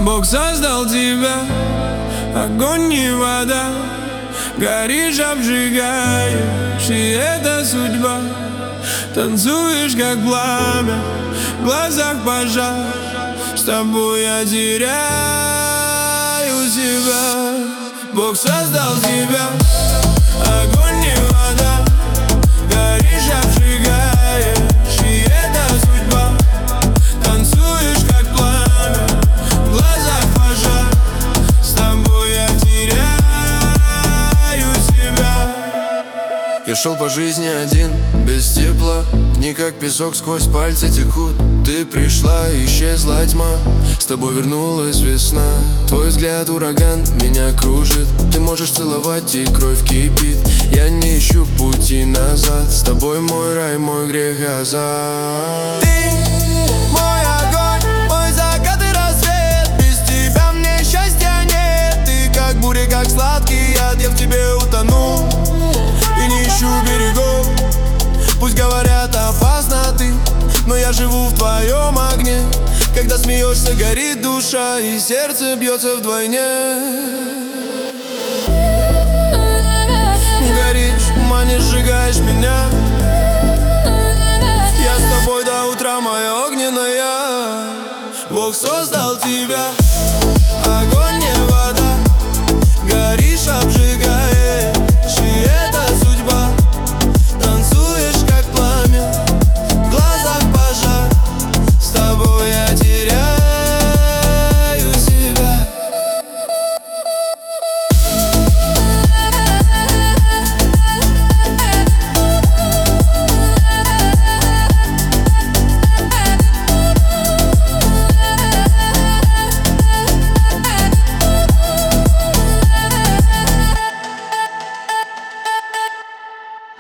Бог создал тебя, огонь не вода. Горишь, обжигаешь, и это судьба. Танцуешь, как пламя, в глазах пожар. С тобой я теряю себя. Бог создал тебя, огонь не вода. Горишь, обжигаешь, и это судьба. Танцуешь, как пламя, в глазах пожар. С тобой я теряю себя. Я шел по жизни один, без тепла. Дни как песок сквозь пальцы текут. Ты пришла, исчезла тьма. С тобой вернулась весна. Твой взгляд ураган меня кружит. Ты можешь целовать, и кровь кипит. Я не ищу пути назад. С тобой мой рай, мой грех азарт. Ты мой огонь, мой закат и рассвет. Без тебя мне счастья нет. Ты как буря, как сладкий яд. Я в тебе утону и не ищу берегов. Пусть говорят, опасна ты, но я живу в твоем огне. Когда смеешься, горит душа, и сердце бьется вдвойне. Горишь, манишь, сжигаешь меня. Я с тобой до утра, моя огненная. Бог создал тебя.